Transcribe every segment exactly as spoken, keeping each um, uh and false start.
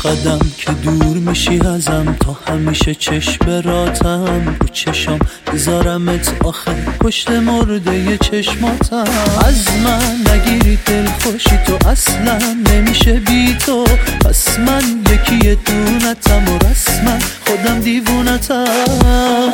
قدم که دور میشی ازم، تا همیشه چشم راتم رو چشام بذارمت آخه پشت مرده چشماتم. از من نگیری دل خوشی تو اصلا نمیشه بی تو، پس من یکی دونتم و رسما خودم دیوونتم.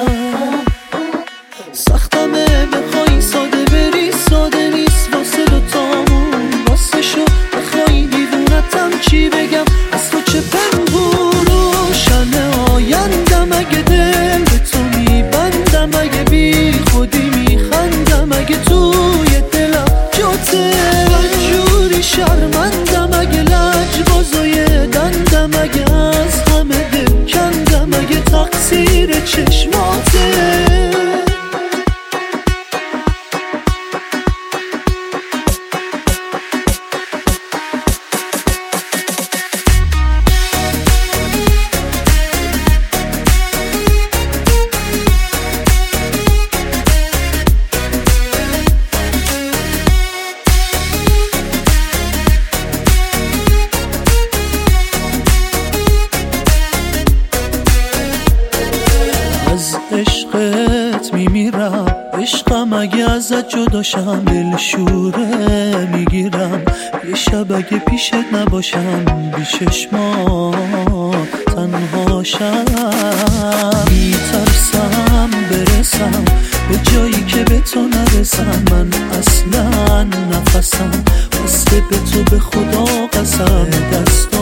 سختمه بخوای ساده بری ساده نیست واسه دوتامون، واسه شو بخوای دیوونتم چی بگم از تو چه پنهون. روشن آیندم اگه دل به تو میبندم، اگه بی خودی میخندم اگه توی دلم جاته. جوری شرمندم اگه لجبازای دندم، اگه از همه دل کندم اگه تقصیر چشماته. از عشقت میمیرم، عشقم اگه ازت جداشم دل شوره میگیرم. یه شب اگه پیشت نباشم بی چشما تنهاشم. میترسم برسم به جایی که به تو نرسم، من اصلا نفسم واسه به تو به خدا قسم. دست